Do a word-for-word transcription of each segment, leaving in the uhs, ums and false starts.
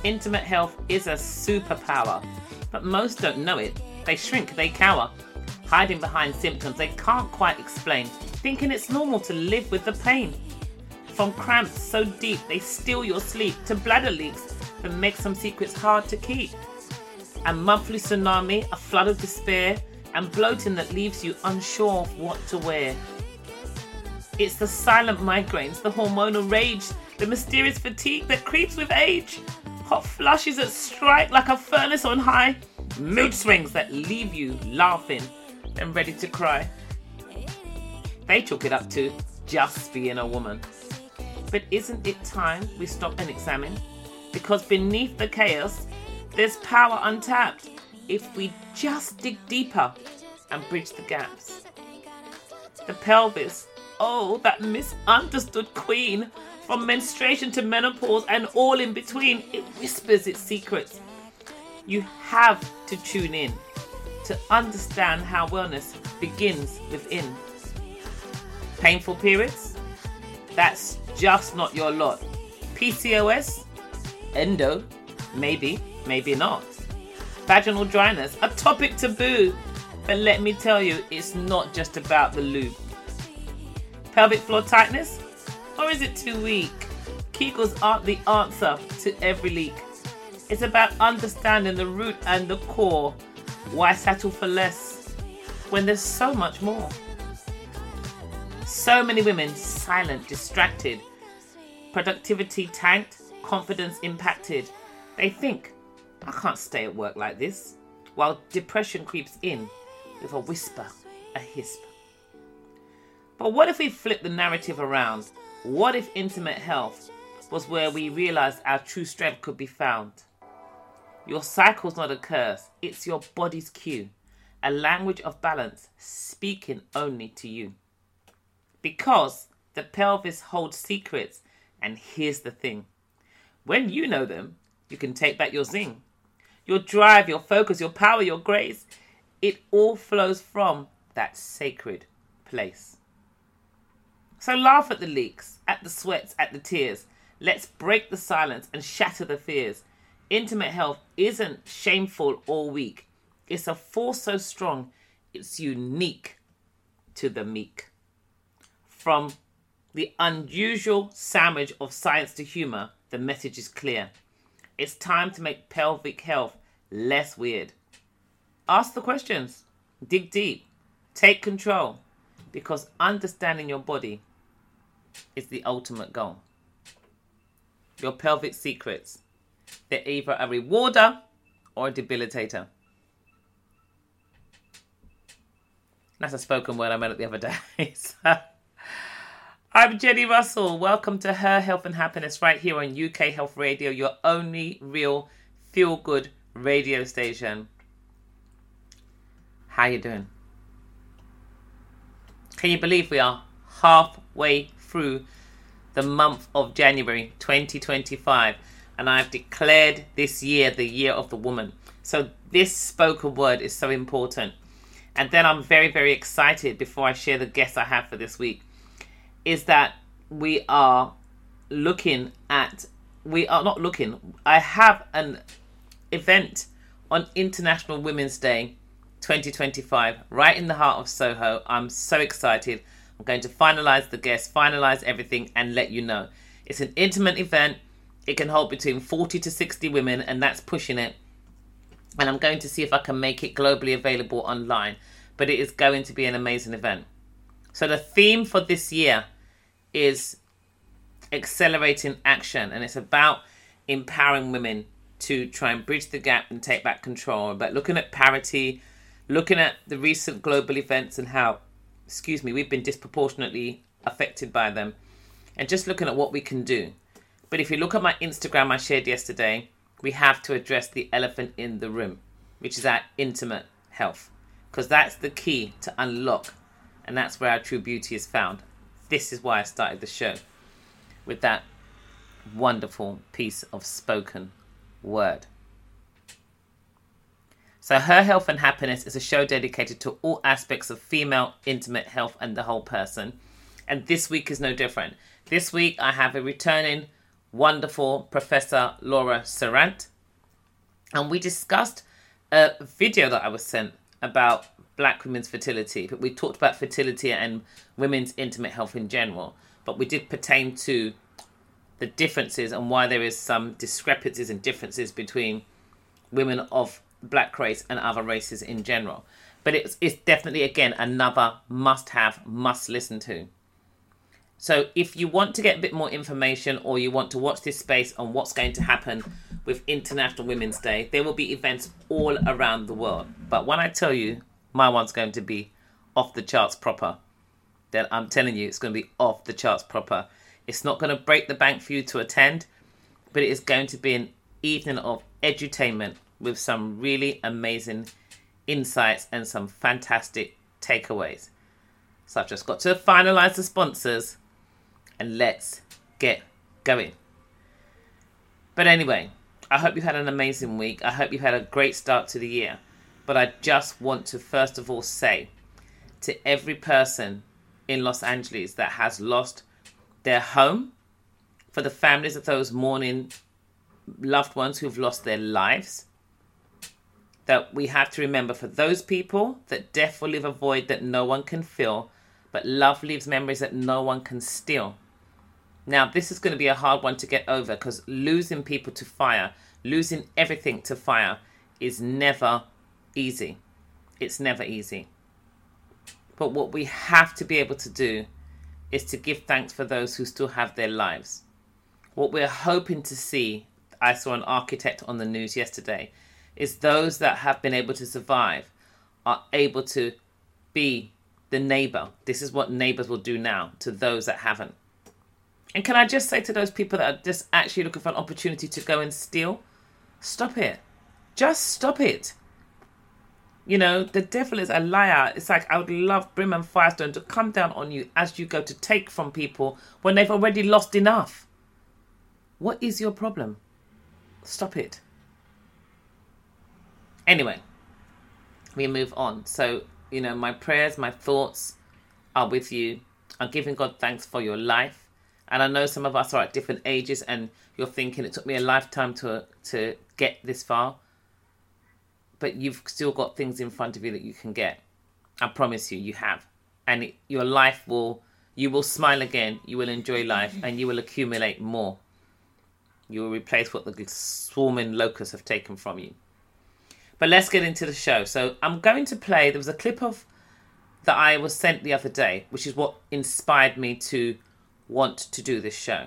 intimate health is a superpower, but most don't know it. They shrink, they cower, hiding behind symptoms they can't quite explain, thinking it's normal to live with the pain. From cramps so deep they steal your sleep, to bladder leaks that make some secrets hard to keep. A monthly tsunami, a flood of despair, and bloating that leaves you unsure of what to wear. It's the silent migraines, the hormonal rage, the mysterious fatigue that creeps with age. Hot flushes that strike like a furnace on high. Mood swings that leave you laughing and ready to cry. They chalk it up to just being a woman. But isn't it time we stop and examine? Because beneath the chaos, there's power untapped if we just dig deeper and bridge the gaps. The pelvis, oh, that misunderstood queen. From menstruation to menopause and all in between, it whispers its secrets. You have to tune in to understand how wellness begins within. Painful periods? That's just not your lot. P C O S? Endo? Maybe, maybe not. Vaginal dryness? A topic taboo. But let me tell you, it's not just about the lube. Pelvic floor tightness? Or is it too weak? Kegels aren't the answer to every leak. It's about understanding the root and the core. Why settle for less when there's so much more? So many women silent, distracted, productivity tanked, confidence impacted. They think, I can't stay at work like this, while depression creeps in with a whisper, a hisp. But what if we flip the narrative around? What if intimate health was where we realized our true strength could be found? Your cycle's not a curse, it's your body's cue, a language of balance speaking only to you. Because the pelvis holds secrets, and here's the thing. When you know them, you can take back your zing. Your drive, your focus, your power, your grace, it all flows from that sacred place. So laugh at the leaks, at the sweats, at the tears. Let's break the silence and shatter the fears. Intimate health isn't shameful or weak. It's a force so strong, it's unique to the meek. From the unusual sandwich of science to humour, the message is clear. It's time to make pelvic health less weird. Ask the questions, dig deep, take control, because understanding your body is the ultimate goal. Your pelvic secrets, they're either a rewarder or a debilitator. That's a spoken word I made up the other day. So, I'm Jenny Russell. Welcome to Her Health and Happiness right here on U K Health Radio, your only real feel-good radio station. How you doing? Can you believe we are halfway through the month of January twenty twenty-five, and I've declared this year the year of the woman. So this spoken word is so important. And then I'm very, very excited before I share the guests I have for this week, is that we are looking at, we are not looking, I have an event on International Women's Day twenty twenty-five right in the heart of Soho. I'm so excited. I'm going to finalise the guests, finalise everything and let you know. It's an intimate event. It can hold between forty to sixty women, and that's pushing it. And I'm going to see if I can make it globally available online. But it is going to be an amazing event. So the theme for this year is accelerating action. And it's about empowering women to try and bridge the gap and take back control. But looking at parity, looking at the recent global events and how, excuse me, we've been disproportionately affected by them. And just looking at what we can do. But if you look at my Instagram I shared yesterday, we have to address the elephant in the room, which is our intimate health. Because that's the key to unlock. And that's where our true beauty is found. This is why I started the show with that wonderful piece of spoken word. So Her Health and Happiness is a show dedicated to all aspects of female intimate health and the whole person. And this week is no different. This week I have a returning wonderful Professor Laura Sarant. And we discussed a video that I was sent about black women's fertility. But we talked about fertility and women's intimate health in general. But we did pertain to the differences and why there is some discrepancies and differences between women of black race and other races in general. But it's, it's definitely, again, another must-have, must-listen to. So if you want to get a bit more information or you want to watch this space on what's going to happen with International Women's Day, there will be events all around the world. But when I tell you my one's going to be off the charts proper, then I'm telling you it's going to be off the charts proper. It's not going to break the bank for you to attend, but it is going to be an evening of edutainment with some really amazing insights and some fantastic takeaways. So I've just got to finalise the sponsors and let's get going. But anyway, I hope you've had an amazing week. I hope you've had a great start to the year. But I just want to first of all say to every person in Los Angeles that has lost their home, for the families of those mourning loved ones who've lost their lives, that we have to remember for those people that death will leave a void that no one can fill, but love leaves memories that no one can steal. Now, this is going to be a hard one to get over because losing people to fire, losing everything to fire is never easy. It's never easy. But what we have to be able to do is to give thanks for those who still have their lives. What we're hoping to see, I saw an architect on the news yesterday, is those that have been able to survive are able to be the neighbour. This is what neighbours will do now to those that haven't. And can I just say to those people that are just actually looking for an opportunity to go and steal, stop it. Just stop it. You know, the devil is a liar. It's like I would love Brim and Firestone to come down on you as you go to take from people when they've already lost enough. What is your problem? Stop it. Anyway, we move on. So, you know, my prayers, my thoughts are with you. I'm giving God thanks for your life. And I know some of us are at different ages and you're thinking it took me a lifetime to to get this far. But you've still got things in front of you that you can get. I promise you, you have. And it, your life will, you will smile again, you will enjoy life, and you will accumulate more. You will replace what the swarming locusts have taken from you. But let's get into the show. So I'm going to play, there was a clip of that I was sent the other day, which is what inspired me to want to do this show.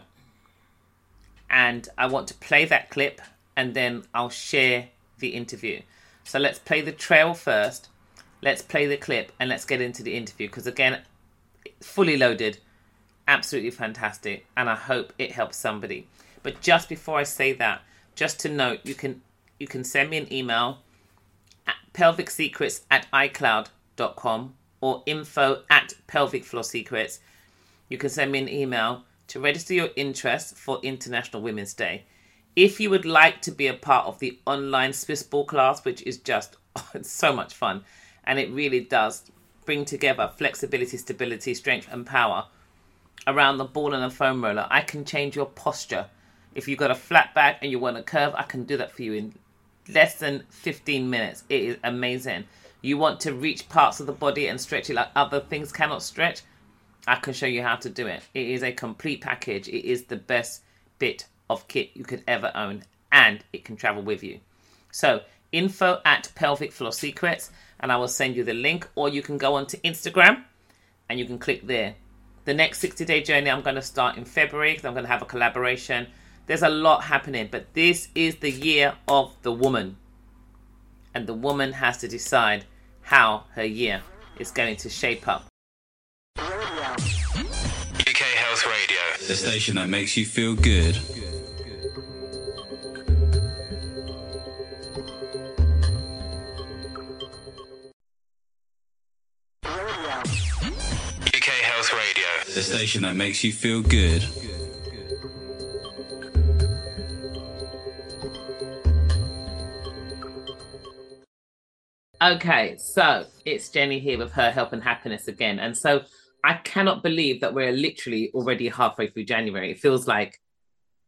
And I want to play that clip and then I'll share the interview. So let's play the trail first. Let's play the clip and let's get into the interview. Because again, fully loaded, absolutely fantastic. And I hope it helps somebody. But just before I say that, just to note, you can you can send me an email at pelvic secrets at icloud dot com or info at pelvic floor secrets. You can send me an email to register your interest for International Women's Day. If you would like to be a part of the online Swiss ball class, which is just oh, it's so much fun, and it really does bring together flexibility, stability, strength and power around the ball and a foam roller. I can change your posture. If you've got a flat back and you want a curve, I can do that for you in less than fifteen minutes. It is amazing. You want to reach parts of the body and stretch it like other things cannot stretch, I can show you how to do it. It is a complete package. It is the best bit of kit you could ever own, and it can travel with you. So info at pelvic floor secrets, and I will send you the link, or you can go onto Instagram and you can click there. The next sixty day journey I'm going to start in February because I'm going to have a collaboration. There's a lot happening, but this is the year of the woman, and the woman has to decide how her year is going to shape up. U K Health Radio, the station that makes you feel good. U K Health Radio, the station that makes you feel good. Okay, so it's Jenny here with Her Health and Happiness again. And so I cannot believe that we're literally already halfway through January. It feels like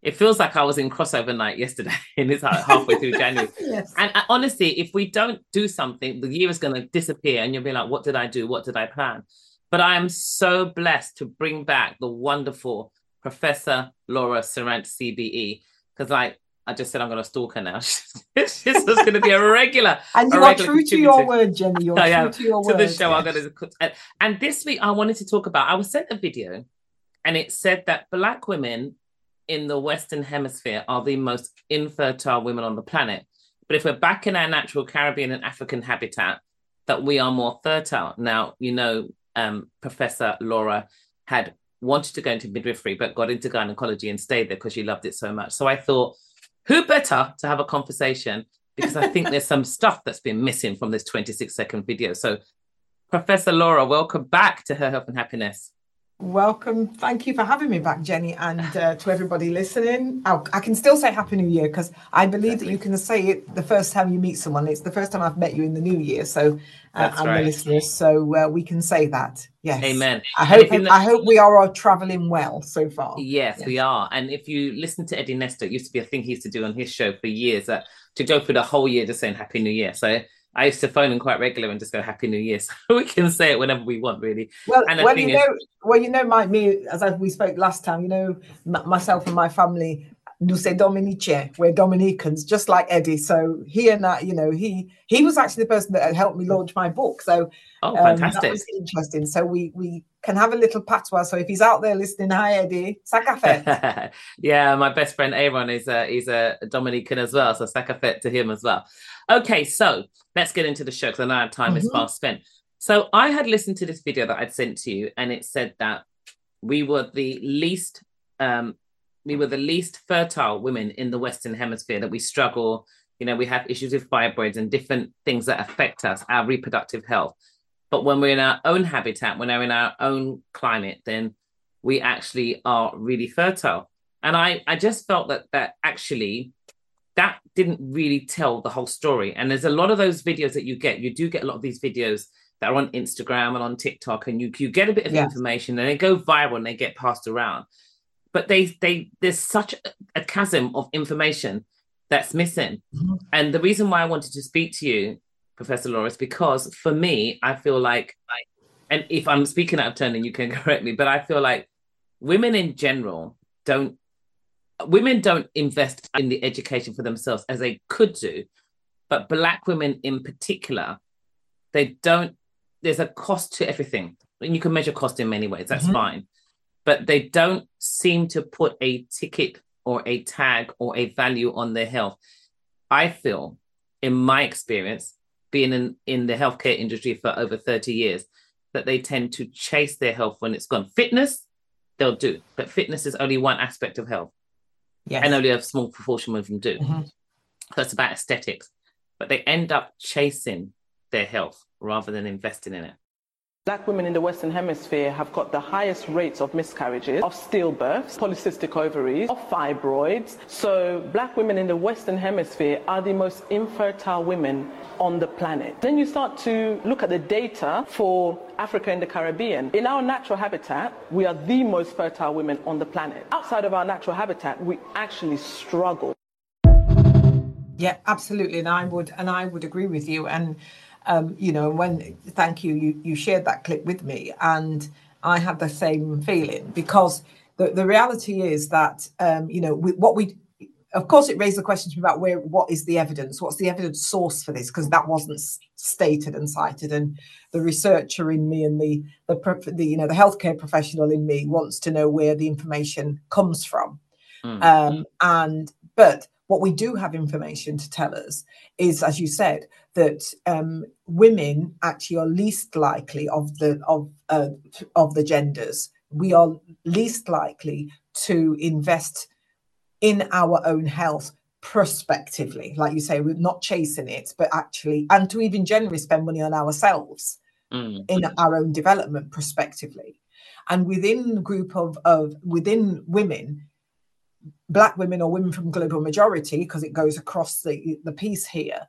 It feels like I was in crossover night yesterday, and it's like halfway through January. Yes. And uh, honestly, if we don't do something, the year is going to disappear, and you'll be like, "What did I do? What did I plan?" But I am so blessed to bring back the wonderful Professor Laura Serrant, C B E, because, like I just said, I'm going to stalk her now. She's just going to be a regular, and you a are regular true to your word, Jenny. You're I true am, to your to word. the show. Yes. I'm going to, and this week I wanted to talk about. I was sent a video, and it said that Black women in the Western Hemisphere are the most infertile women on the planet. But if we're back in our natural Caribbean and African habitat, that we are more fertile. Now, you know, um, Professor Laura had wanted to go into midwifery, but got into gynecology and stayed there because she loved it so much. So I thought, who better to have a conversation? Because I think there's some stuff that's been missing from this twenty-six second video. So Professor Laura, welcome back to Her Health and Happiness. Welcome. Thank you for having me back, Jenny, and uh, to everybody listening. I'll, I can still say Happy New Year because I believe exactly. that you can say it the first time you meet someone. It's the first time I've met you in the new year, so uh, and right. the listeners, so uh, we can say that. Yes. Amen. I hope know- I hope we are all traveling well so far. Yes, yes, we are. And if you listen to Eddie Nestor, it used to be a thing he used to do on his show for years, uh, to go through the whole year just saying Happy New Year. So I used to phone him quite regular and just go Happy New Year. So we can say it whenever we want, really. Well, and well, you is- know, well, you know, my me as I, we spoke last time. You know, m- myself and my family, nous sommes Dominicains. We're Dominicans, just like Eddie. So he and I, you know, he he was actually the person that helped me launch my book. So oh, fantastic! Um, that was interesting. So we we can have a little patois. So if he's out there listening, hi Eddie, Sakafet. Yeah, my best friend Aaron is a he's a Dominican as well. So Sakafet to him as well. Okay, so let's get into the show because I know our time mm-hmm. is fast spent. So I had listened to this video that I'd sent to you, and it said that we were the least, um, we were the least fertile women in the Western Hemisphere. That we struggle, you know, we have issues with fibroids and different things that affect us, our reproductive health. But when we're in our own habitat, when we're in our own climate, then we actually are really fertile. And I, I just felt that that actually. That didn't really tell the whole story. And there's a lot of those videos that you get. You do get a lot of these videos that are on Instagram and on TikTok, and you, you get a bit of yes. information and they go viral and they get passed around. But they they there's such a chasm of information that's missing. Mm-hmm. And the reason why I wanted to speak to you, Professor Laura, is because for me, I feel like, like, and if I'm speaking out of turn, then you can correct me, but I feel like women in general don't Women don't invest in the education for themselves as they could do, but Black women in particular, they don't, there's a cost to everything. And you can measure cost in many ways, that's mm-hmm. fine. But they don't seem to put a ticket or a tag or a value on their health. I feel, in my experience, being in, in the healthcare industry for over thirty years, that they tend to chase their health when it's gone. Fitness, they'll do, but fitness is only one aspect of health. Yes. And only a small proportion of them do. Mm-hmm. So it's about aesthetics. But they end up chasing their health rather than investing in it. Black women in the Western Hemisphere have got the highest rates of miscarriages, of stillbirths, polycystic ovaries, of fibroids. So Black women in the Western Hemisphere are the most infertile women on the planet. Then you start to look at the data for Africa and the Caribbean. In our natural habitat, we are the most fertile women on the planet. Outside of our natural habitat, we actually struggle. Yeah, absolutely. And I would, and I would agree with you. And Um, you know, when, thank you, you, you shared that clip with me, and I had the same feeling, because the, the reality is that, um, you know, we, what we, of course, it raised the questions about where, what is the evidence? What's the evidence source for this? Because that wasn't stated and cited. And the researcher in me and the, the, the, you know, the healthcare professional in me wants to know where the information comes from. Mm. Um, and, but what we do have information to tell us is, as you said, that um, women actually are least likely of the of uh, of the genders. We are least likely to invest in our own health prospectively, like you say, we're not chasing it, but actually, and to even generally spend money on ourselves mm. in our own development prospectively. And within the group of of within women, Black women or women from global majority, because it goes across the, the piece here,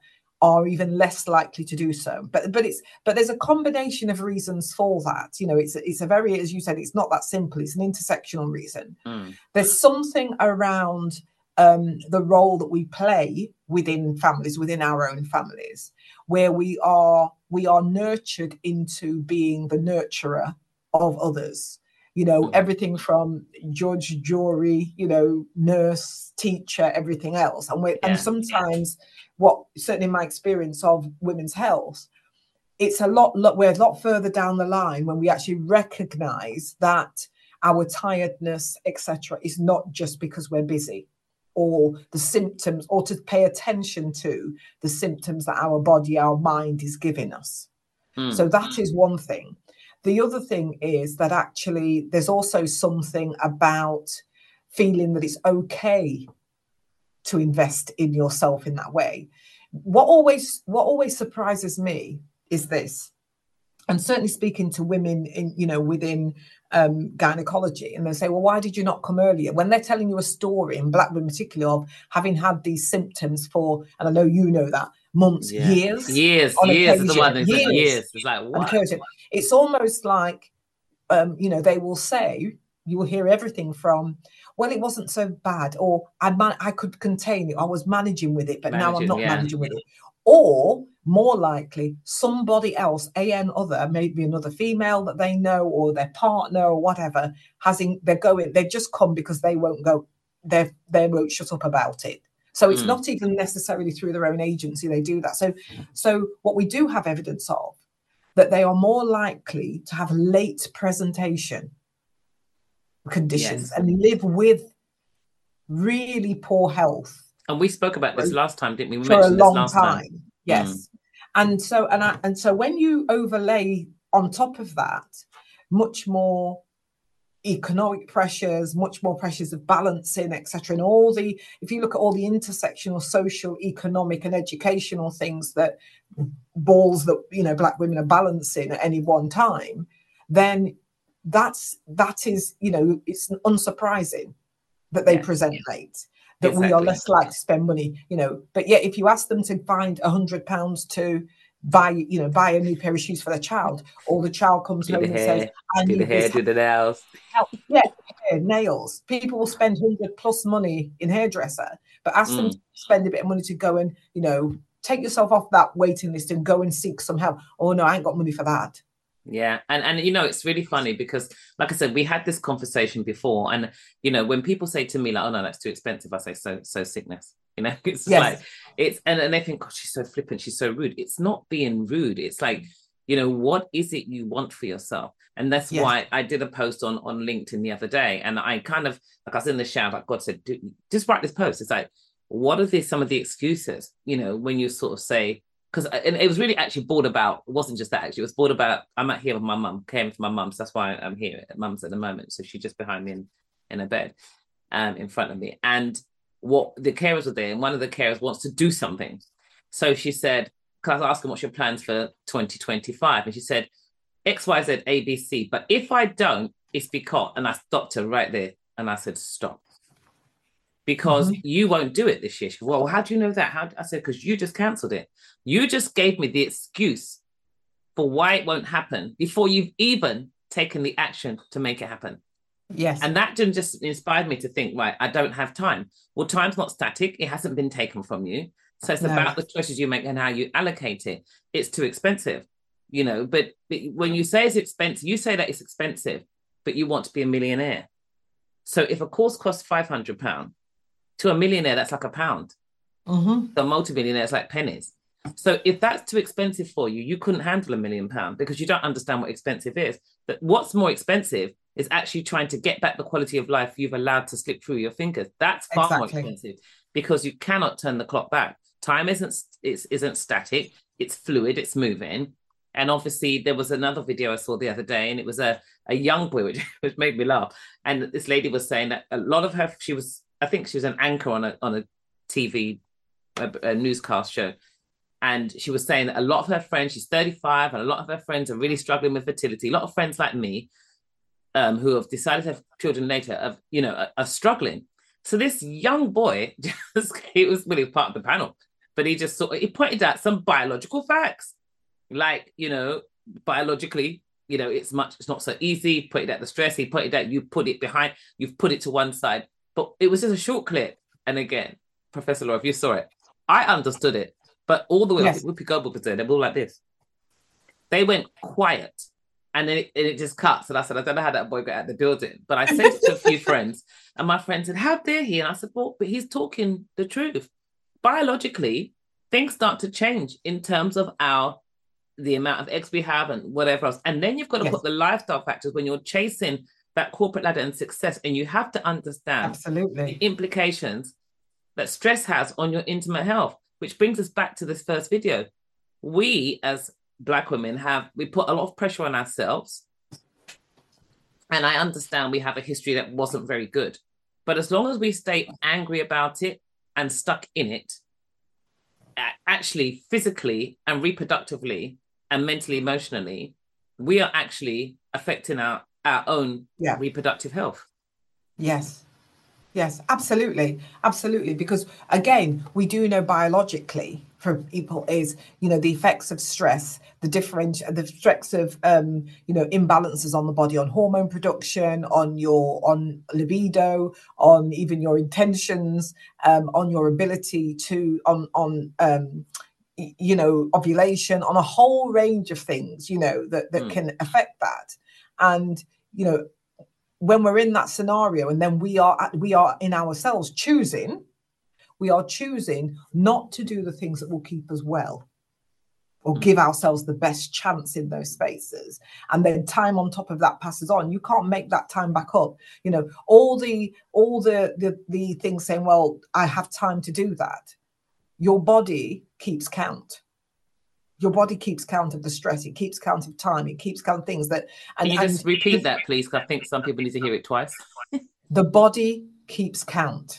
are even less likely to do so. But but it's but there's a combination of reasons for that. You know, it's it's a very, as you said, it's not that simple. It's an intersectional reason. Mm. There's something around um, the role that we play within families, within our own families, where we are we are nurtured into being the nurturer of others. You know, everything from judge, jury, you know, nurse, teacher, everything else. And we Yeah. and sometimes what, certainly in my experience of women's health, it's a lot, lot, we're a lot further down the line when we actually recognize that our tiredness, et cetera, is not just because we're busy, or the symptoms, or to pay attention to the symptoms that our body, our mind is giving us. Mm. So that is one thing. The other thing is that actually there's also something about feeling that it's okay to invest in yourself in that way. What always what always surprises me is this, and certainly speaking to women in, you know, within um, gynecology, and they say, well, why did you not come earlier? When they're telling you a story, in black women particularly, of having had these symptoms for, and I know you know that, months, Yeah. years, Years, on years is the occasion, one that said years. years. It's like, on what? occasion. It's almost like, um, you know, they will say, you will hear everything from, well, it wasn't so bad, or I man- I could contain it, I was managing with it, but now I'm Managing, not yeah. managing with it. Or more likely, somebody else, a n other, maybe another female that they know, or their partner, or whatever, has in, they're going, they've just come because they won't go, they they won't shut up about it. So it's Mm. not even necessarily through their own agency they do that. So, so what we do have evidence of, that they are more likely to have late presentation conditions, Yes. and live with really poor health And we spoke about this last time, didn't we? We for a mentioned this long last time. time. Yes. And so and I, and so when you overlay on top of that much more economic pressures, much more pressures of balancing, et cetera, and all the, if you look at all the intersectional social, economic, and educational things that balls that, you know, black women are balancing at any one time, then that's that is, you know, it's unsurprising that they Yeah. present late, that we are Exactly. less likely to spend money, you know. But yet, if you ask them to find a hundred pounds to buy, you know, buy a new pair of shoes for their child, or the child comes Do home the and hair, says, I do the need hair, this do the nails. help. Yeah, hair, nails. People will spend hundred plus money in hairdresser, but ask them Mm. to spend a bit of money to go and, you know, take yourself off that waiting list and go and seek some help. Oh no, I ain't got money for that. Yeah. And, and, you know, it's really funny because, like I said, we had this conversation before. And, you know, when people say to me, like, oh, no, that's too expensive, I say, so, so sickness. You know, it's Yes. like, it's, and, and they think, God, she's so flippant, she's so rude. It's not being rude. It's like, you know, what is it you want for yourself? And that's Yes. why I did a post on, on LinkedIn the other day. And I kind of, like, I was in the shower, like God said, just write this post. It's like, what are the, some of the excuses, you know, when you sort of say, because and it was really actually bored about, it wasn't just that actually, it was bored about, I'm out here with my mum, came to my mum, so that's why I'm here at mum's at the moment. So she's just behind me in, in a bed, um, in front of me. And what the carers were there, and one of the carers wants to do something. So she said, because I was asking what's your plans for twenty twenty-five? And she said, X, Y, Z, A, B, C. But if I don't, it's because, and I stopped her right there. And I said, stop. Because Mhm. you won't do it this year. She said, well, how do you know that? How? I said, because you just cancelled it. You just gave me the excuse for why it won't happen before you've even taken the action to make it happen. Yes. And that didn't just inspired me to think, right, I don't have time. Well, time's not static. It hasn't been taken from you. So it's No. about the choices you make and how you allocate it. It's too expensive, you know, but, but when you say it's expensive, you say that it's expensive, but you want to be a millionaire. So if a course costs five hundred pounds, to a millionaire, that's like a pound. Mm-hmm. The multi-millionaire, it's like pennies. So if that's too expensive for you, you couldn't handle a million pounds because you don't understand what expensive is. But what's more expensive is actually trying to get back the quality of life you've allowed to slip through your fingers. That's far Exactly. more expensive because you cannot turn the clock back. Time isn't it's, isn't static. It's fluid. It's moving. And obviously there was another video I saw the other day, and it was a, a young boy, which, which made me laugh. And this lady was saying that a lot of her, she was, I think she was an anchor on a on a T V, a, a newscast show. And she was saying that a lot of her friends, she's thirty-five, and a lot of her friends are really struggling with fertility. A lot of friends like me, um, who have decided to have children later, have, you know, are, are struggling. So this young boy, just, it was really part of the panel. but he just sort of, he pointed out some biological facts. Like, you know, biologically, you know, it's much, it's not so easy. He pointed out the stress. He pointed out you put it behind, you've put it to one side. But it was just a short clip. And again, Professor Laura, if you saw it, I understood it. But all the way, yes. Whoopi Goldberg was there, they were all like this. They went quiet. And then it, and it just cuts. And I said, I don't know how that boy got out of the building. But I said it to a few friends. And my friend said, how dare he? And I said, well, but he's talking the truth. Biologically, things start to change in terms of our, the amount of eggs we have and whatever else. And then you've got to yes. put the lifestyle factors when you're chasing that corporate ladder and success. And you have to understand Absolutely. the implications that stress has on your intimate health, which brings us back to this first video. We, as Black women, have we put a lot of pressure on ourselves, and I understand we have a history that wasn't very good, but as long as we stay angry about it and stuck in it, actually physically and reproductively and mentally, emotionally, we are actually affecting our our own yeah. reproductive health. Yes, yes, absolutely, absolutely, because again, we do know biologically for people is, you know, the effects of stress, the different, the effects of, um, you know, imbalances on the body, on hormone production, on your, on libido, on even your intentions, um, on your ability to, on, on, um, you know, ovulation, on a whole range of things, you know, that, that mm. can affect that. And, you know, when we're in that scenario and then we are, we are in ourselves choosing, we are choosing not to do the things that will keep us well or give ourselves the best chance in those spaces. And then time on top of that passes on. You can't make that time back up. You know, all the all the the, the things saying, well, I have time to do that. Your body keeps count. Your body keeps count of the stress. It keeps count of time. It keeps count of things that... And, Can you just and, repeat that, please? Because I think some people need to hear it twice. The body keeps count.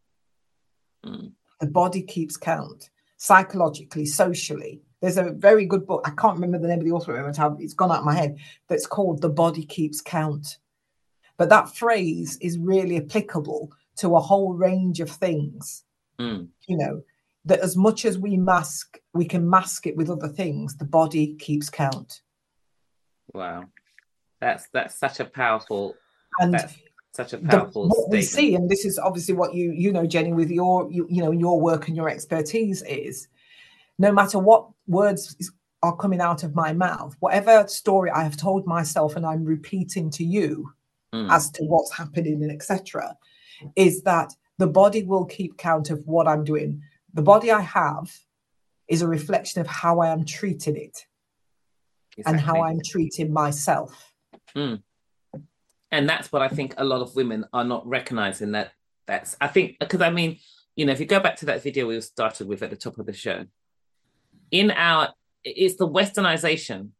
Mm. The body keeps count psychologically, socially. There's a very good book. I can't remember the name of the author. It's gone out of my head. That's called The Body Keeps Count. But that phrase is really applicable to a whole range of things. Mm. You know, that as much as we mask, we can mask it with other things. The body keeps count. Wow. That's, that's such a powerful... And that's... Such a powerful the, what statement. we see, and this is obviously what you you know, Jenny, with your you, you know your work and your expertise is, no matter what words is, are coming out of my mouth, whatever story I have told myself and I'm repeating to you mm. as to what's happening and et cetera, is that the body will keep count of what I'm doing. The body I have is a reflection of how I am treating it exactly. and how I'm treating myself. Mm. And that's what I think a lot of women are not recognizing. That that's, I think, because I mean, you know, if you go back to that video we started with at the top of the show, in our, it's the westernization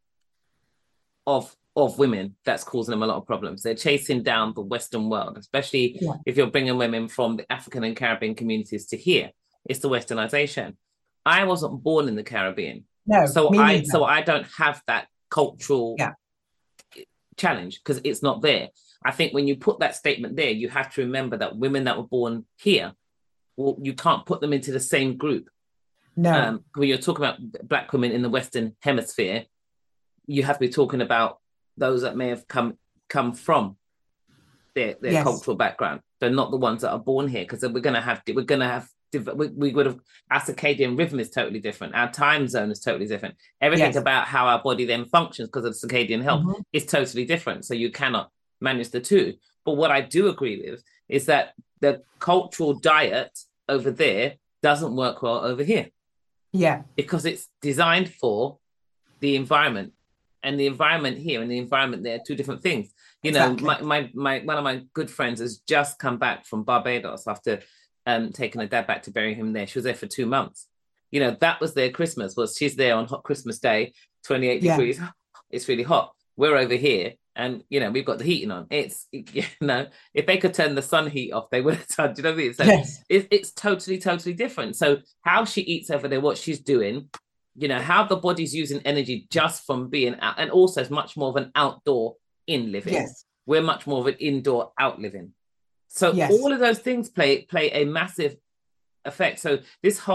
of, of women that's causing them a lot of problems. They're chasing down the Western world, especially yeah. if you're bringing women from the African and Caribbean communities to here. It's the westernization. I wasn't born in the Caribbean. No, so I, neither. so I don't have that cultural yeah. challenge because it's not there. I think when you put that statement there, you have to remember that women that were born here, well, you can't put them into the same group. No. Um, when you're talking about Black women in the Western Hemisphere, you have to be talking about those that may have come come from their, their yes. cultural background. They're not the ones that are born here, because we're going to have we're going to have we, we would have our circadian rhythm is totally different. Our time zone is totally different. Everything yes. about how our body then functions because of circadian health mm-hmm. is totally different. So you cannot manage the two. But what I do agree with is that the cultural diet over there doesn't work well over here. Yeah. Because it's designed for the environment, and the environment here and the environment there are two different things. You know, exactly. my, my, my, one of my good friends has just come back from Barbados after um, taking her dad back to bury him there. She was there for two months. You know, that was their Christmas, was she's there on hot Christmas Day, twenty-eight yeah. degrees. It's really hot. We're over here and, you know, we've got the heating on. It's, you know, if they could turn the sun heat off, they would have done, do you know what I mean? So yes. it, it's totally, totally different. So how she eats over there, what she's doing, you know, how the body's using energy just from being out, and also it's much more of an outdoor in living. Yes. We're much more of an indoor out living. So yes. all of those things play play a massive effect. So this whole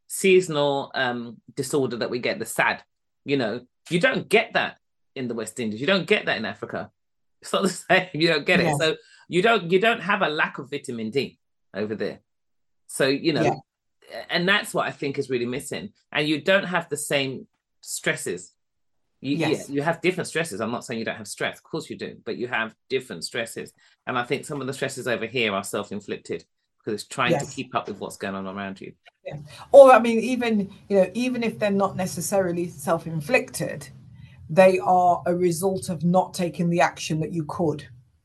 seasonal um, disorder that we get, the S A D. You know, you don't get that in the West Indies. You don't get that in Africa. It's not the same. You don't get it. Yes. So you don't you don't have a lack of vitamin D over there. So, you know, yeah. and that's what I think is really missing. And you don't have the same stresses. You, yes. yeah, you have different stresses. I'm not saying you don't have stress. Of course you do. But you have different stresses. And I think some of the stresses over here are self-inflicted because it's trying yes. to keep up with what's going on around you. Yeah. Or, I mean, even, you know, even if they're not necessarily self-inflicted, they are a result of not taking the action that you could.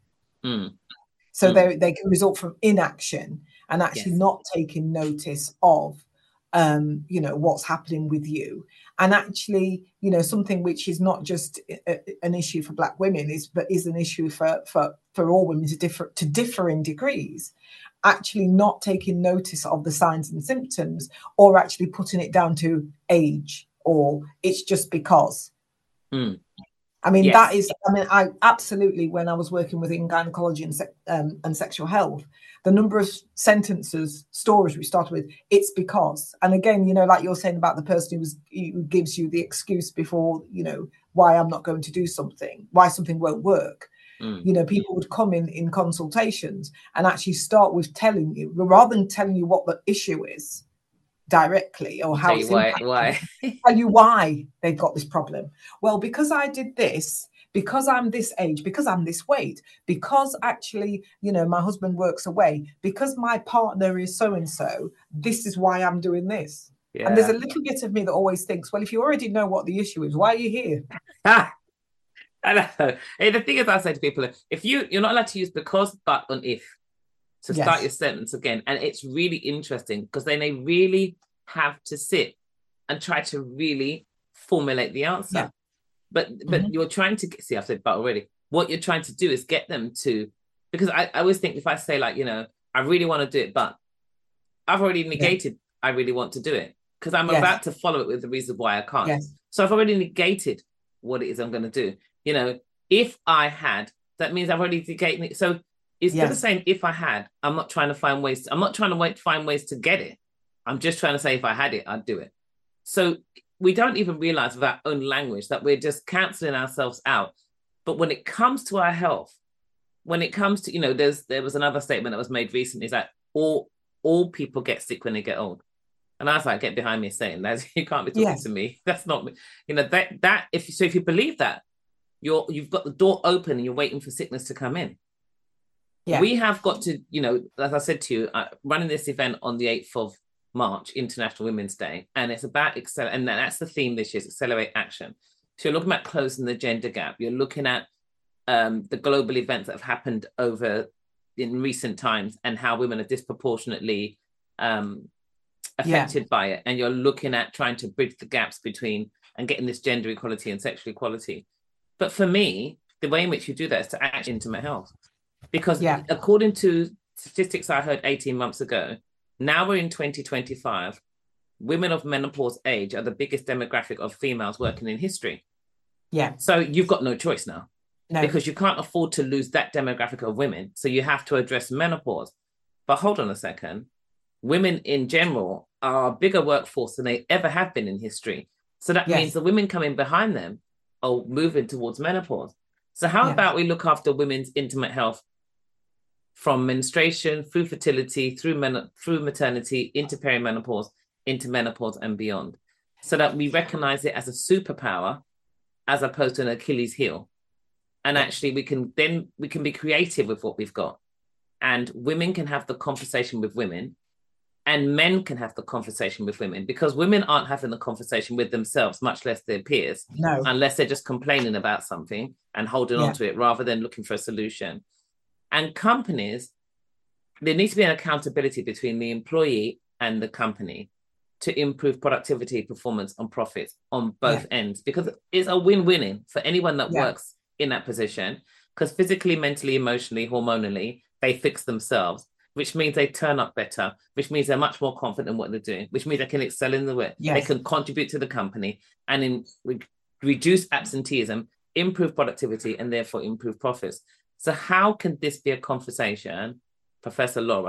Mm. So mm. they they can result from inaction and actually yes. not taking notice of, um, you know, what's happening with you. And actually, you know, something which is not just a, an issue for Black women, is but is an issue for for for all women to differ to differing degrees. Actually, not taking notice of the signs and symptoms, or actually putting it down to age, or it's just because. Mm. I mean, yes. that is, I mean, I absolutely, when I was working within gynecology and, se- um, and sexual health, the number of sentences, stories we started with, it's because, and again, you know, like you're saying about the person who, was, who gives you the excuse before, you know, why I'm not going to do something, why something won't work. Mm. You know, people would come in in consultations and actually start with telling you, rather than telling you what the issue is directly or how it's why, impacting, why. tell you why they've got this problem. Well, because I did this, because I'm this age, because I'm this weight, because actually, you know, my husband works away, because my partner is so-and-so, this is why I'm doing this. Yeah. And there's a little bit of me that always thinks, well, if you already know what the issue is, why are you here? Ah, I know. Hey, the thing is, I say to people, if you, you're not allowed to use because, but, and if. to yes. start your sentence again. And it's really interesting because then they really have to sit and try to really formulate the answer. Yeah. But but mm-hmm. you're trying to get, see, I've said but already. What you're trying to do is get them to, because I, I always think if I say like, you know, I really want to do it, but I've already negated, yeah. I really want to do it because I'm yes. about to follow it with the reason why I can't. Yes. So I've already negated what it is I'm going to do. You know, if I had, that means I've already negated it. So instead yes. of saying if I had, I'm not trying to find ways, to, I'm not trying to wait, find ways to get it. I'm just trying to say if I had it, I'd do it. So we don't even realize with our own language that we're just cancelling ourselves out. But when it comes to our health, when it comes to, you know, there's there was another statement that was made recently, is that all all people get sick when they get old. And I was like, get behind me saying that. You can't be talking yes. to me. That's not me. You know, that that if so if you believe that, you're you've got the door open and you're waiting for sickness to come in. Yeah. We have got to, you know, as I said to you, uh, running this event on the eighth of March, International Women's Day, and it's about excel, and that's the theme this year, is accelerate action. So you're looking at closing the gender gap. You're looking at um, the global events that have happened over in recent times and how women are disproportionately um, affected yeah. by it. And you're looking at trying to bridge the gaps between and getting this gender equality and sexual equality. But for me, the way in which you do that is to act intimate health. Because yeah. according to statistics I heard eighteen months ago, now we're in twenty twenty-five, women of menopause age are the biggest demographic of females working in history. Yeah. So you've got no choice now. No. Because you can't afford to lose that demographic of women. So you have to address menopause. But hold on a second. Women in general are a bigger workforce than they ever have been in history. So that yes. means the women coming behind them are moving towards menopause. So how yes. about we look after women's intimate health from menstruation, through fertility, through men- through maternity, into perimenopause, into menopause and beyond, so that we recognize it as a superpower as opposed to an Achilles heel. And yeah. actually we can then we can be creative with what we've got. And women can have the conversation with women, and men can have the conversation with women, because women aren't having the conversation with themselves, much less their peers, no. unless they're just complaining about something and holding yeah. on to it rather than looking for a solution. And companies, there needs to be an accountability between the employee and the company to improve productivity, performance, and profits on both yeah. ends, because it's a win-winning for anyone that yeah. works in that position, because physically, mentally, emotionally, hormonally, they fix themselves, which means they turn up better, which means they're much more confident in what they're doing, which means they can excel in the work, yes. they can contribute to the company and in, re- reduce absenteeism, improve productivity, and therefore improve profits. So how can this be a conversation, Professor Laura,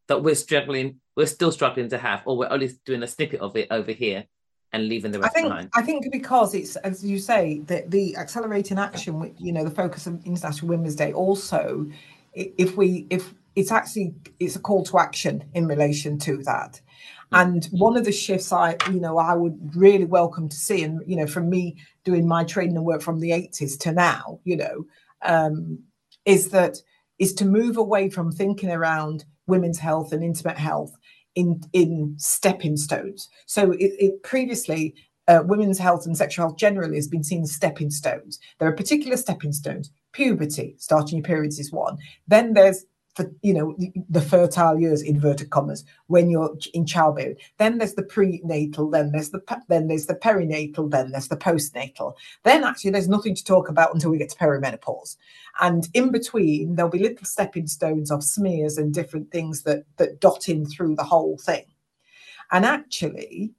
that we're struggling, we're still struggling to have, or we're only doing a snippet of it over here and leaving the rest I think, behind? I think because it's, as you say, the, the accelerating action, you know, the focus of International Women's Day also, if we, if it's actually, it's a call to action in relation to that. And one of the shifts I, you know, I would really welcome to see, and, you know, from me doing my training and work from the eighties to now, you know, um, is that, is to move away from thinking around women's health and intimate health in, in stepping stones. So it, it previously, uh, women's health and sexual health generally has been seen as stepping stones. There are particular stepping stones. Puberty, starting your periods is one. Then there's, for, you know, the fertile years, inverted commas, when you're in childbearing. Then there's the prenatal, then there's the then there's the perinatal, then there's the postnatal. Then actually there's nothing to talk about until we get to perimenopause. And in between, there'll be little stepping stones of smears and different things that that dot in through the whole thing. And actually,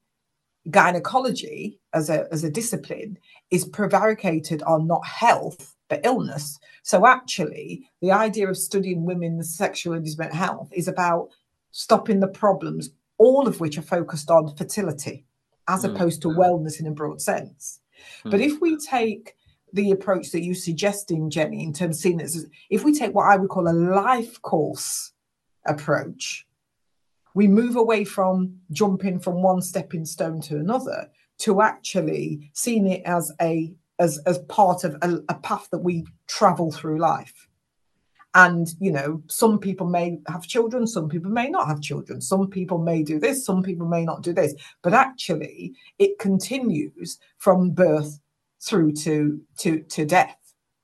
gynecology as a as a discipline is prevaricated on not health, but illness. So actually, the idea of studying women's sexual and intimate health is about stopping the problems, all of which are focused on fertility, as mm. opposed to wellness in a broad sense. Mm. But if we take the approach that you're suggesting, Jenny, in terms of seeing it as, if we take what I would call a life course approach, we move away from jumping from one stepping stone to another to actually seeing it as a As, as part of a, a path that we travel through life. And, you know, some people may have children, some people may not have children, some people may do this, some people may not do this, but actually it continues from birth through to, to, to death.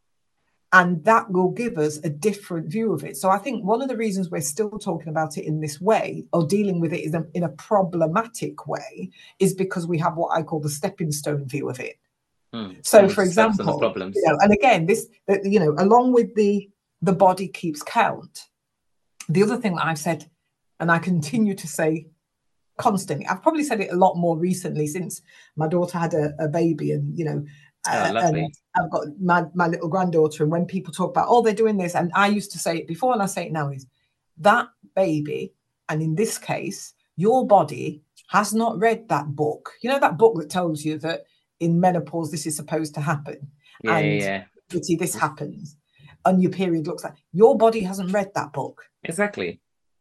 And that will give us a different view of it. So I think one of the reasons we're still talking about it in this way, or dealing with it in a, in a problematic way, is because we have what I call the stepping stone view of it. Mm, so, for example, you know, and again, this, you know, along with the the body keeps count. The other thing that I've said, and I continue to say constantly, I've probably said it a lot more recently since my daughter had a, a baby, and you know, oh, uh, and I've got my my little granddaughter. And when people talk about, oh, they're doing this, and I used to say it before, and I say it now, is that baby, and in this case, your body has not read that book. You know, that book that tells you that in menopause, this is supposed to happen. Yeah, and yeah. This happens. And your period looks like, your body hasn't read that book. Exactly.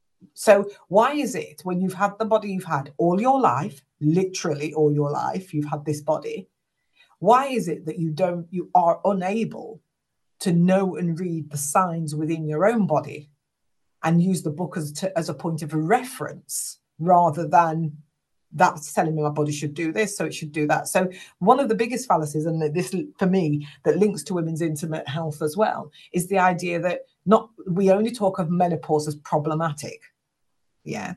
So why is it when you've had the body you've had all your life, literally all your life, you've had this body, why is it that you don't, you are unable to know and read the signs within your own body and use the book as, to, as a point of a reference rather than that's telling me my body should do this, so it should do that. So one of the biggest fallacies, and this for me, that links to women's intimate health as well, is the idea that not we only talk of menopause as problematic. Yeah.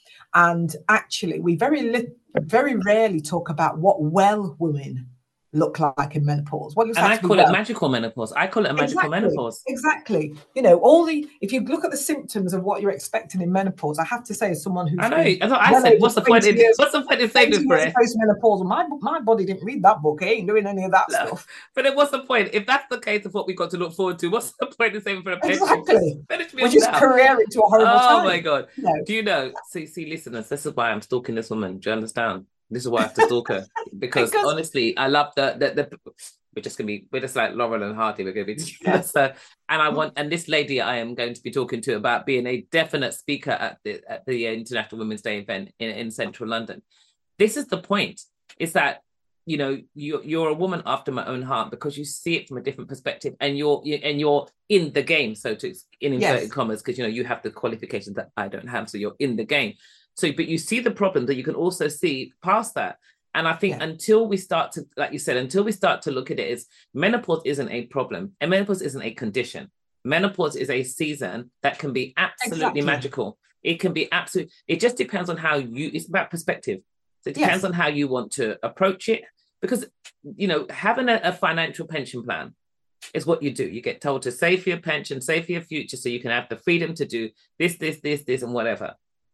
And actually, we very li- very rarely talk about what well women look like in menopause. What looks and like I call well. it magical menopause. I call it a magical exactly, menopause. Exactly. You know, all the if you look at the symptoms of what you're expecting in menopause, I have to say, as someone who's I know. been, That's what I said. What's the point? In, what's the point in saying this, Brett? Postmenopausal. My my body didn't read that book. It ain't doing any of that no. stuff. But then what's the point? If that's the case of what we got to look forward to, what's the point in saving for a pension? Exactly. We're just career into a horrible oh, time. Oh my God. No. Do you know? See, see, listeners, this is why I'm stalking this woman. Do you understand? This is why I have to stalk her. Because, because honestly, I love the, the, the, we're just going to be, we're just like Laurel and Hardy. We're going to be together. So, and I want, and this lady I am going to be talking to about being a definite speaker at the, at the International Women's Day event in, in central London. This is the point. Is that, you know, you're, you're a woman after my own heart because you see it from a different perspective, and you're, and you're in the game. So to, in inverted yes. commas, because, you know, you have the qualifications that I don't have. So you're in the game. So, but you see the problem that you can also see past that. And I think yeah. until we start to, like you said, until we start to look at it as menopause isn't a problem, and menopause isn't a condition. Menopause is a season that can be absolutely exactly. magical. It can be absolute. It just depends on how you, it's about perspective. So it depends yes. on how you want to approach it. Because, you know, having a, a financial pension plan is what you do. You get told to save for your pension, save for your future, so you can have the freedom to do this, this, this, this, and whatever.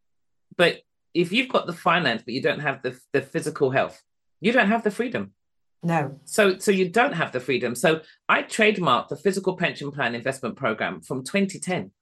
But if you've got the finance, but you don't have the, the physical health, you don't have the freedom. No. So so you don't have the freedom. So I trademarked the Physical Pension Plan Investment Program from twenty ten.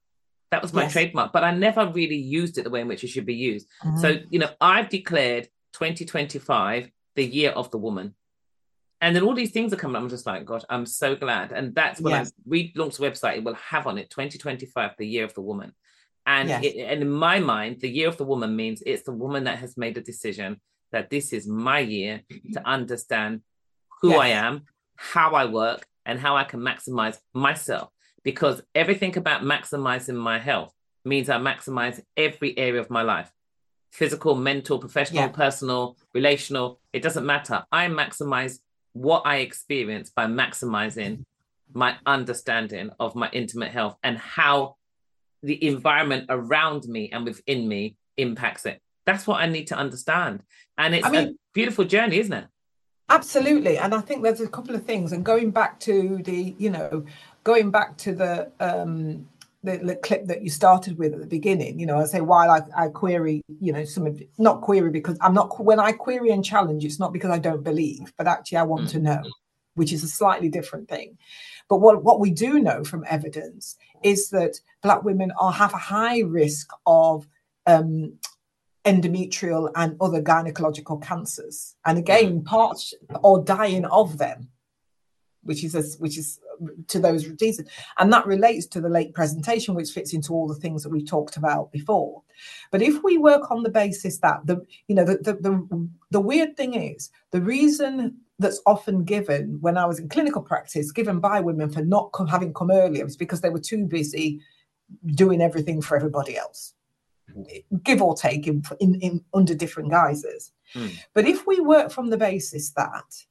That was my Yes. trademark, but I never really used it the way in which it should be used. Mhm. So, you know, I've declared twenty twenty-five the year of the woman. And then all these things are coming up. I'm just like, gosh, I'm so glad. And that's when Yes. I relaunch the website, it will have on it twenty twenty-five, the year of the woman. And, Yes. it, and in my mind, the year of the woman means it's the woman that has made a decision that this is my year to understand who Yes. I am, how I work, and how I can maximize myself. Because everything about maximizing my health means I maximize every area of my life. Physical, mental, professional, Yeah. personal, relational. It doesn't matter. I maximize what I experience by maximizing my understanding of my intimate health and how the environment around me and within me impacts it. That's what I need to understand. And it's I mean, a beautiful journey, isn't it? absolutely. And I think there's a couple of things. And going back to the, you know, going back to the um the, the clip that you started with at the beginning, you know, I say while I, I query, you know, some of not query because I'm not, when I query and challenge, it's not because I don't believe, but actually I want Mm. to know, which is a slightly different thing. But what, what we do know from evidence is that Black women are have a high risk of um, endometrial and other gynecological cancers. And again, parts or dying of them, which is a, which is to those reasons. And that relates to the late presentation, which fits into all the things that we talked about before. But if we work on the basis that the, you know, the, the, the, the weird thing is the reason that's often given when I was in clinical practice, given by women for not come, having come earlier is because they were too busy doing everything for everybody else, give or take in, in, in under different guises. Mm. But if we work from the basis that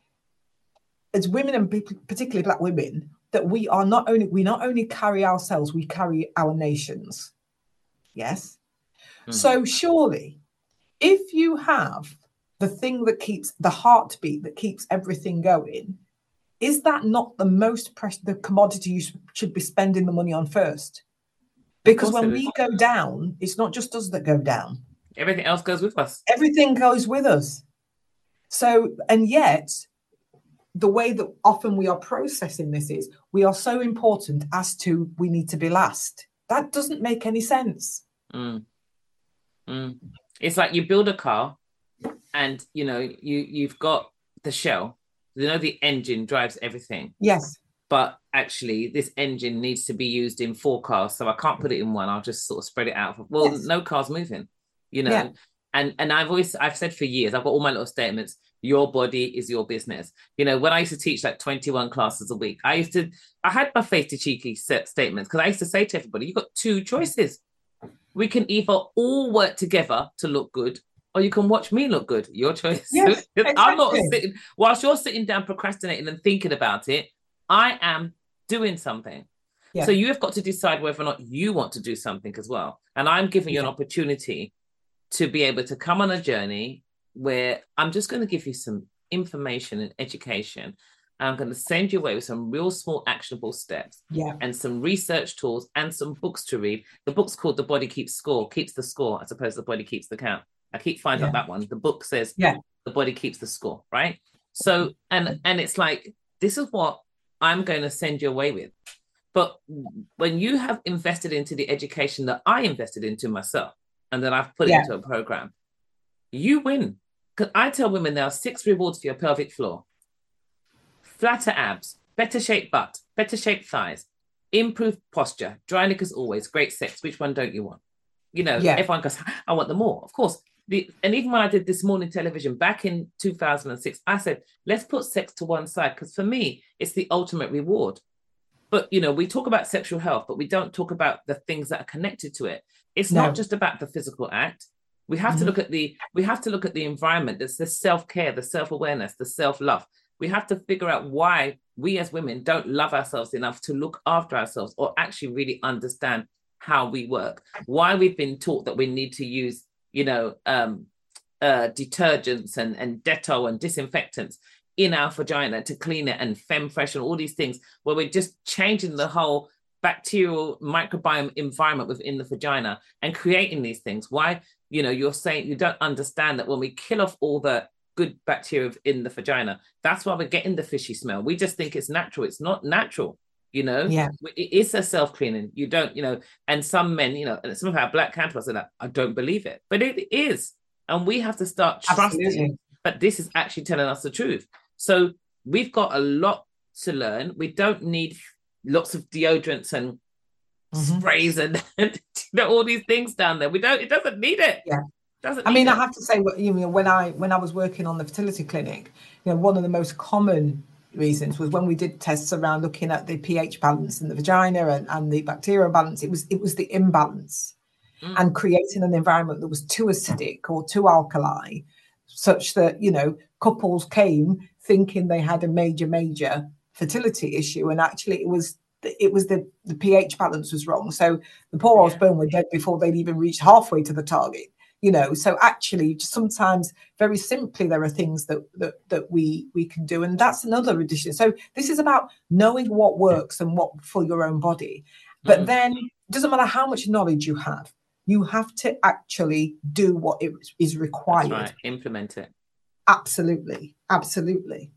as women and particularly Black women, that we are not only, we not only carry ourselves, we carry our nations. Yes. Mm. So surely if you have the thing that keeps the heartbeat, that keeps everything going, is that not the most precious, the commodity you should be spending the money on first? Because when we go down, it's not just us that go down. Everything else goes with us. Everything goes with us. So, and yet, the way that often we are processing this is we are so important as to we need to be last. That doesn't make any sense. Mm. Mm. It's like you build a car and, you know, you, you've got the shell. You know, the engine drives everything. Yes. But actually, this engine needs to be used in four cars. So I can't put it in one. I'll just sort of spread it out. Well, yes. No car's moving, you know. Yeah. And and I've always, I've said for years, I've got all my little statements, your body is your business. You know, when I used to teach like twenty-one classes a week, I used to, I had my face to cheeky set statements because I used to say to everybody, you've got two choices. We can either all work together to look good, or you can watch me look good. Your choice. Yes, exactly. I'm not sitting, whilst you're sitting down procrastinating and thinking about it, I am doing something. Yeah. So you have got to decide whether or not you want to do something as well. And I'm giving you yeah. an opportunity to be able to come on a journey where I'm just going to give you some information and education. And I'm going to send you away with some real small actionable steps yeah. and some research tools and some books to read. The book's called The Body Keeps Score, keeps the score, as opposed to The Body Keeps the Count. I keep finding yeah. out that one. The book says yeah. The Body Keeps the Score, right? So, and and it's like, this is what I'm going to send you away with. But when you have invested into the education that I invested into myself and that I've put yeah. into a program, you win. Because I tell women there are six rewards for your pelvic floor. Flatter abs, better shaped butt, better shaped thighs, improved posture, dry lick as always, great sex. Which one don't you want? You know, yeah. everyone goes, I want them all. Of course. The, and even when I did This Morning television back in two thousand six, I said, let's put sex to one side, because for me, it's the ultimate reward. But, you know, we talk about sexual health, but we don't talk about the things that are connected to it. It's no. not just about the physical act. We have mm-hmm. to look at the, we have to look at the environment. There's the self-care, the self-awareness, the self-love. We have to figure out why we as women don't love ourselves enough to look after ourselves or actually really understand how we work. Why we've been taught that we need to use, you know, um, uh, detergents and, and Dettol and disinfectants in our vagina to clean it, and Femme Fresh and all these things, where we're just changing the whole bacterial microbiome environment within the vagina and creating these things. Why, you know, you're saying you don't understand that when we kill off all the good bacteria in the vagina, that's why we're getting the fishy smell. We just think it's natural. It's not natural. You know, yeah, it is a self-cleaning. You don't, you know, and some men, you know, and some of our black counterparts are like, I don't believe it, but it is. And we have to start trusting. absolutely. But this is actually telling us the truth. So we've got a lot to learn. We don't need lots of deodorants and mm-hmm. sprays and you know, all these things down there. We don't, it doesn't need it. Yeah. Doesn't I mean, it. I have to say, you know, when I when I was working on the fertility clinic, you know, one of the most common reasons was when we did tests around looking at the pH balance in the vagina and, and the bacterial balance, it was it was the imbalance mm. and creating an environment that was too acidic or too alkali, such that, you know, couples came thinking they had a major, major fertility issue, and actually it was it was the, the pH balance was wrong. So the poor old sperm were dead before they'd even reached halfway to the target. You know, so actually, sometimes very simply, there are things that that that we we can do, and that's another addition. So this is about knowing what works and what for your own body. But mm. then it doesn't matter how much knowledge you have, you have to actually do what it is required. That's right. Implement it. Absolutely, absolutely.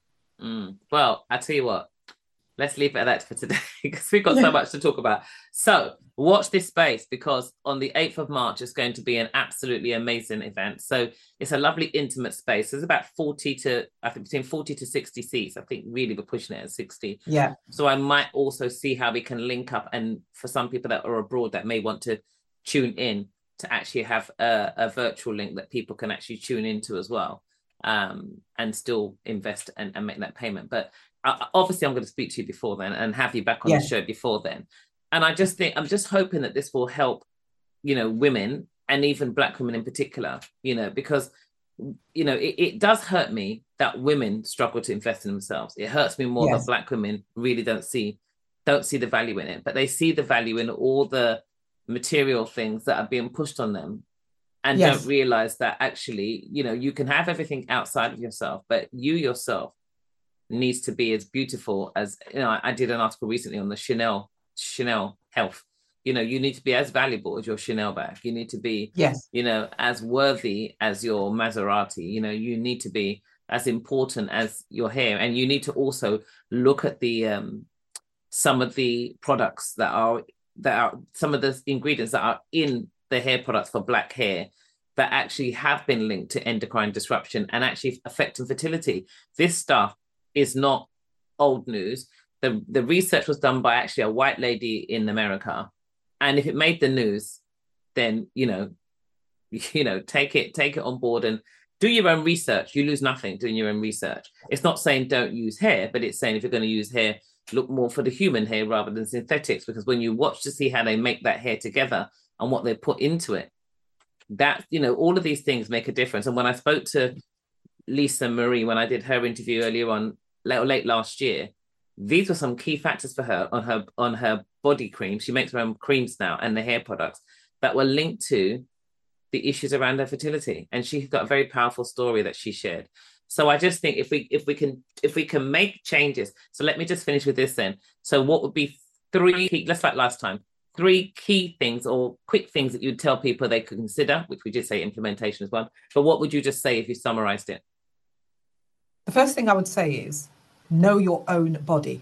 Mm. Well, I tell you what. Let's leave it at that for today because we've got so much to talk about. So watch this space, because on the eighth of March, it's going to be an absolutely amazing event. So it's a lovely intimate space. There's about forty to, I think between forty to sixty seats. I think really we're pushing it at sixty. Yeah. So I might also see how we can link up. And for some people that are abroad that may want to tune in, to actually have a, a virtual link that people can actually tune into as well, um, and still invest and, and make that payment. But obviously, I'm going to speak to you before then and have you back on yeah. the show before then. And I just think, I'm just hoping that this will help, you know, women and even Black women in particular, you know, because, you know, it, it does hurt me that women struggle to invest in themselves. It hurts me more yes. that Black women really don't see, don't see the value in it, but they see the value in all the material things that are being pushed on them, and yes. don't realize that actually, you know, you can have everything outside of yourself, but you yourself needs to be as beautiful as, you know, I did an article recently on the Chanel, Chanel health. You know, you need to be as valuable as your Chanel bag. You need to be, yes, you know, as worthy as your Maserati. You know, you need to be as important as your hair. And you need to also look at the, um, some of the products that are, that are, some of the ingredients that are in the hair products for Black hair that actually have been linked to endocrine disruption and actually affecting fertility. This stuff is not old news. The, the research was done by actually a white lady in America. And if it made the news, then, you know, you know, take it, take it on board and do your own research. You lose nothing doing your own research. It's not saying don't use hair, but it's saying if you're going to use hair, look more for the human hair rather than synthetics, because when you watch to see how they make that hair together and what they put into it, that, you know, all of these things make a difference. And when I spoke to Lisa Marie, when I did her interview earlier on, late last year, these were some key factors for her on her on her body cream. She makes her own creams now and the hair products that were linked to the issues around her fertility. And she's got a very powerful story that she shared. So I just think if we if we can if we can make changes. So let me just finish with this then. So what would be three key, let's like last time, three key things or quick things that you'd tell people they could consider, which we did say implementation as well. But what would you just say if you summarized it? The first thing I would say is know your own body.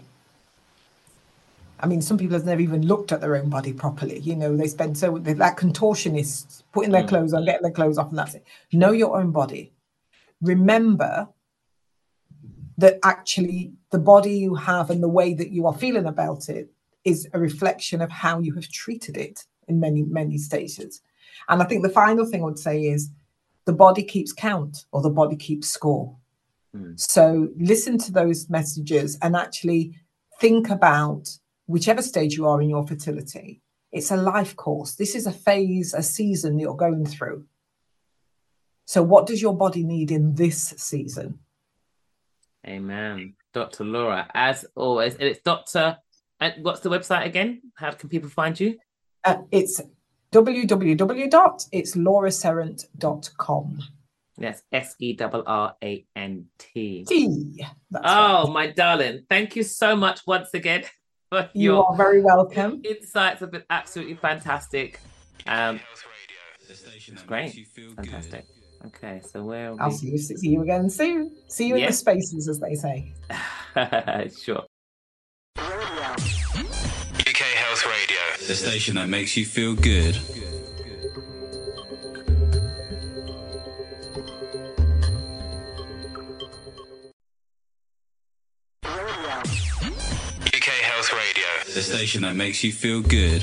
I mean, some people have never even looked at their own body properly. You know, they spend so, they're like contortionists, putting their mm. clothes on, getting their clothes off, and that's it. Know your own body. Remember that actually the body you have and the way that you are feeling about it is a reflection of how you have treated it in many, many stages. And I think the final thing I would say is the body keeps count, or the body keeps score. So listen to those messages and actually think about whichever stage you are in your fertility. It's a life course. This is a phase, a season that you're going through. So what does your body need in this season? Amen. Doctor Laura, as always. And it's Doctor, and what's the website again? How can people find you? Uh, it's w w w dot it's laura serrant dot com. Yes, S E R R A N T. T. Oh, right. My darling. Thank you so much once again for you your are very welcome. Insights have been absolutely fantastic. Um, it's great. Fantastic. Okay, so where I'll we... see you, see you again soon. See you yes. in the spaces, as they say. Sure. The station that makes you feel good. U K Health Radio. The station that makes you feel good.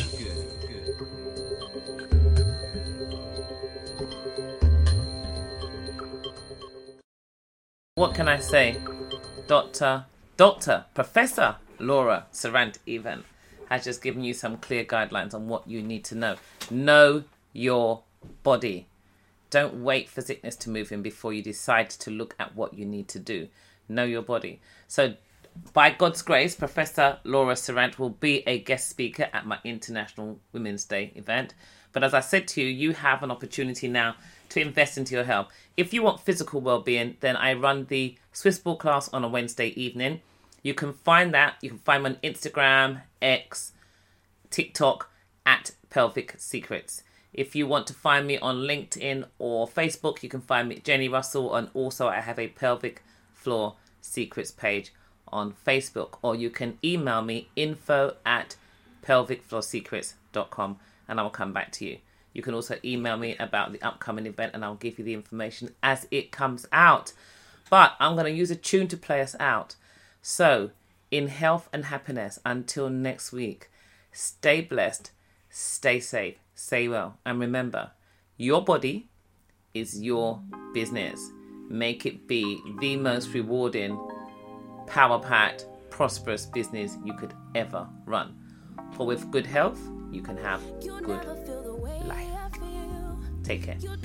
What can I say? Doctor, Doctor, Professor Laura Serrant-Even has just given you some clear guidelines on what you need to know. Know your body. Don't wait for sickness to move in before you decide to look at what you need to do. Know your body. So, by God's grace, Professor Laura Serrant will be a guest speaker at my International Women's Day event. But as I said to you, you have an opportunity now to invest into your health. If you want physical well-being, then I run the Swiss ball class on a Wednesday evening. You can find that. You can find me on Instagram, X, TikTok at Pelvic Secrets. If you want to find me on LinkedIn or Facebook, you can find me Jenny Russell, and also I have a Pelvic Floor Secrets page on Facebook, or you can email me info at pelvic floor secrets dot com and I will come back to you. You can also email me about the upcoming event and I'll give you the information as it comes out. But I'm going to use a tune to play us out. So, in health and happiness, until next week, stay blessed, stay safe, stay well, and remember, your body is your business. Make it be the most rewarding, power-packed, prosperous business you could ever run. For with good health, you can have good life. Take care.